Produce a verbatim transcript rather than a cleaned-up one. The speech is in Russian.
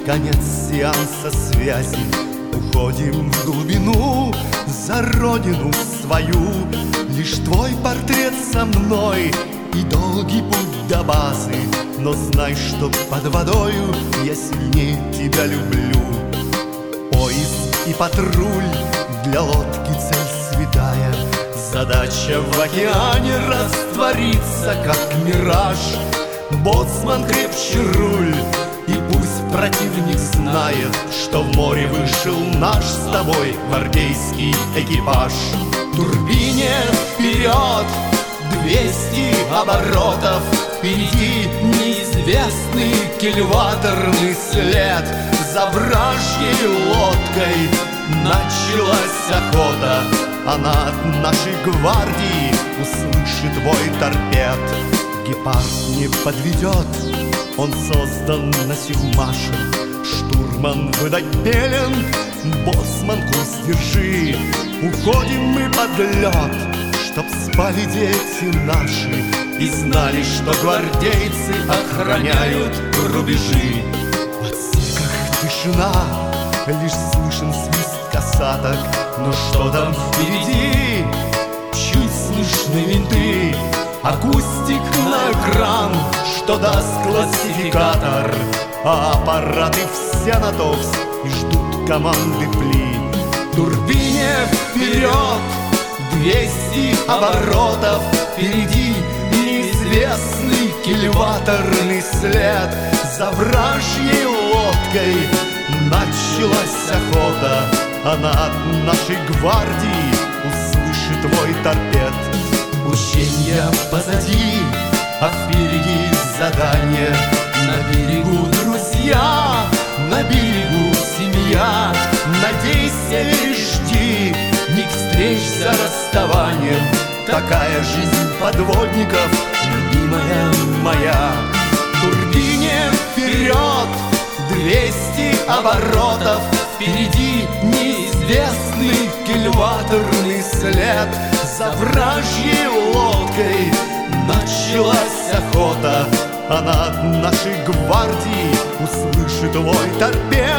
Конец сеанса связи. Уходим в глубину за родину свою. Лишь твой портрет со мной и долгий путь до базы. Но знай, что под водою я сильнее тебя люблю. Поиск и патруль для лодки цель святая. Задача в океане раствориться, как мираж. Боцман крепче руль, и пусть противник знает, что в море вышел наш с тобой гвардейский экипаж. Турбине вперед, двести оборотов, впереди неизвестный кильваторный след. За вражьей лодкой началась охота, она от нашей гвардии услышит вой торпед. Гепард не подведет, он создан на сигмаше. Штурман выдать пелен, боцман курс держи. Уходим мы под лед, чтоб спали дети наши и знали, что гвардейцы охраняют рубежи. В отсеках тишина, лишь слышен свист касаток. Но что там впереди? Чуть слышны винты. Акустик на экран, что даст классификатор. А аппараты все на топс и ждут команды пли. Турбине вперед, двести оборотов, впереди неизвестный кильваторный след. За вражьей лодкой началась охота, она от нашей гвардии услышит вой торпед. Ущелья позади, а впереди задание. На берегу друзья, на берегу семья. Надейся и жди, миг встреч за расставанием. Такая жизнь подводников, любимая моя. Турбине вперед, двести оборотов, впереди неизвестный кильваторный след. За вражьей лодкой началась охота, она от нашей гвардии услышит вой торпед.